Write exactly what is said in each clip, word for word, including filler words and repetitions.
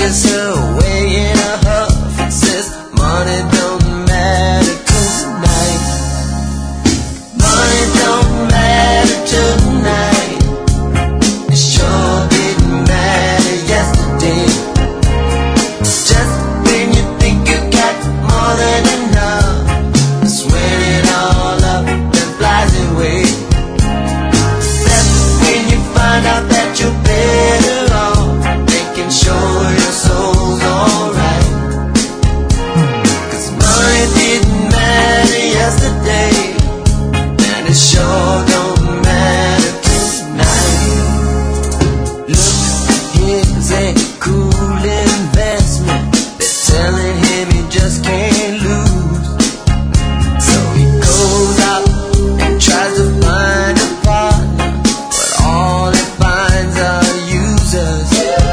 kisses her away in a huff and says, money don't matter tonight. Money don't matter tonight. It sure didn't matter yesterday. Just when you think you got more than enough, that's when it all up and flies away. That's when you find out that you're better off making sure your soul's alright. Cause money didn't matter yesterday, and it sure don't matter tonight. Look, here's a cool investment. They're telling him he just can't lose. So he goes out and tries to find a partner, but all he finds are users.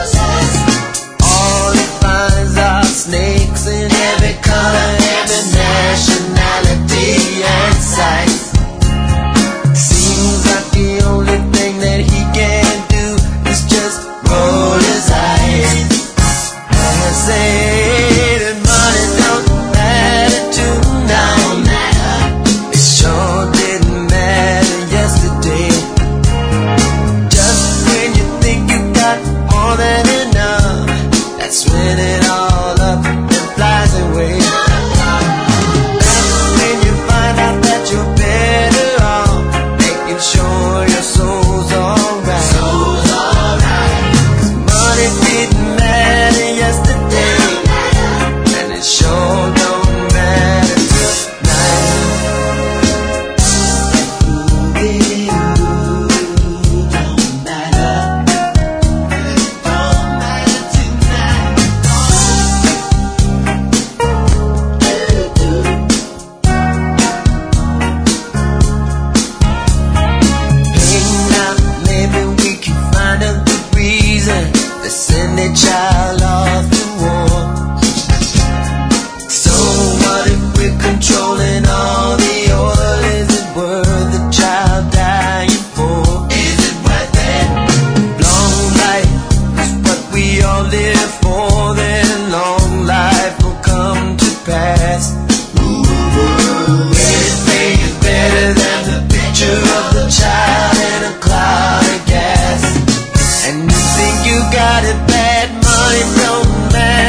All he finds are snakes in every color, every nationality and size. Seems like the only thing that he can do is just roll his eyes and say that money don't matter tonight. It sure didn't matter yesterday. Just when you think you got more than enough, that's when it all up and flies away. That's when you find out that you're better off making sure your soul's alright. Soul's alright. Cause money didn't matter yesterday, and it sure don't matter tonight. Ooh, don't matter. Don't matter tonight. Hey, now maybe we can find a good reason to send a child off to war. So what if we're controlling all the oil? Is it worth the child dying for? Is it worth it? Long life is what we all live for, then long life will come to pass. Anything is better than the picture of the child in a cloud of gas. And you think you got it bad, money don't matter.